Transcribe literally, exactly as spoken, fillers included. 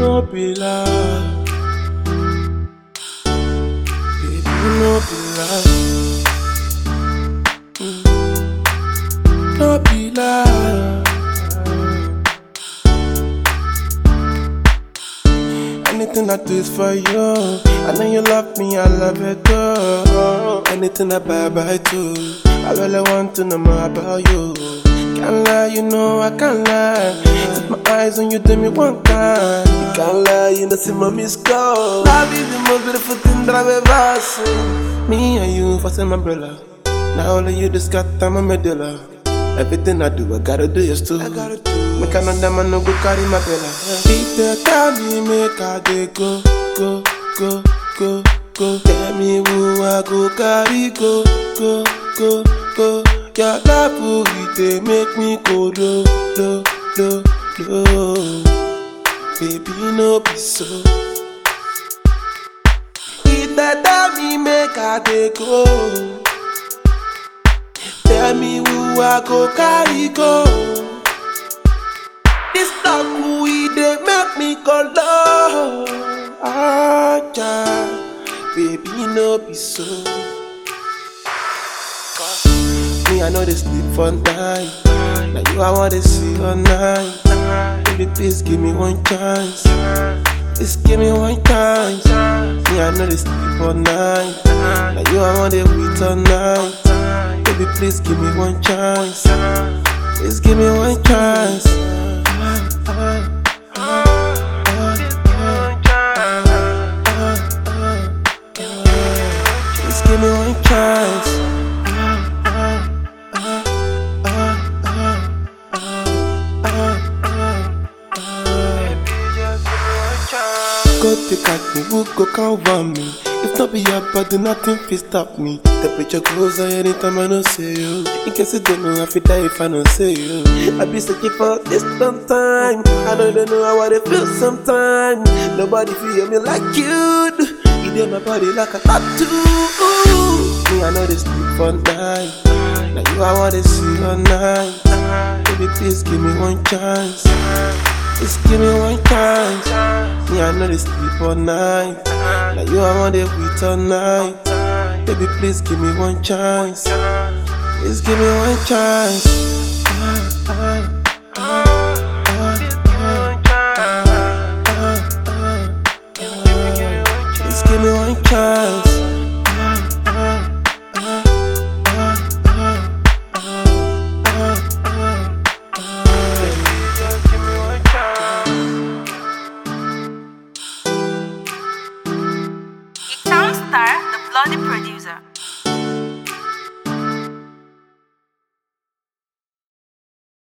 no be lie. Baby, no be lie. Mm. No be lie. Anything I do is for you. I know you love me, I love you too. Anything I buy, I buy too. I really want to know more about you. Can't lie, you know I can't lie. Set my eyes on you, do me one kind. You can't lie, you know see my miss call. Love is the most beautiful thing that I've ever seen. Me and you for same umbrella. Now only you just got time on medulla. Everything I do, I gotta do yours too. I gotta do. Make another man no go carry my bella. If they tell me make I dey go, go, go, go, go. Tell me who I go carry go, go, go, go. Your love will they make me go low, low, low, low. Baby, no be so. If they tell me make I dey go, tell me who I go carry go. This love we they make me go low. Ah, yeah. Baby, no be so. Me, I know they sleep for night. Now you I wanna see all night. Baby, please give me one chance. Please give me one chance. Me, I know they sleep all night. Now you I wanna wait all night. Baby, please give me one chance. Please give me one chance. Please give me one chance. Go take at me, who go cover me? If not be your body, nothing fit stop me. Temperature goes high anytime I don't say you. In case you don't know, I feel die if I don't say you. I be searching for this long time. I don't even know how I feel sometimes. Nobody feel me like you do. You did my body like a tattoo. Me, I know they sleep for night. Now you I wanna see all night. Baby, please give me one chance. Please give me one chance. Me, I know they sleep all night. Now you I want to wait all night. Baby, please give me one chance. Please give me one chance.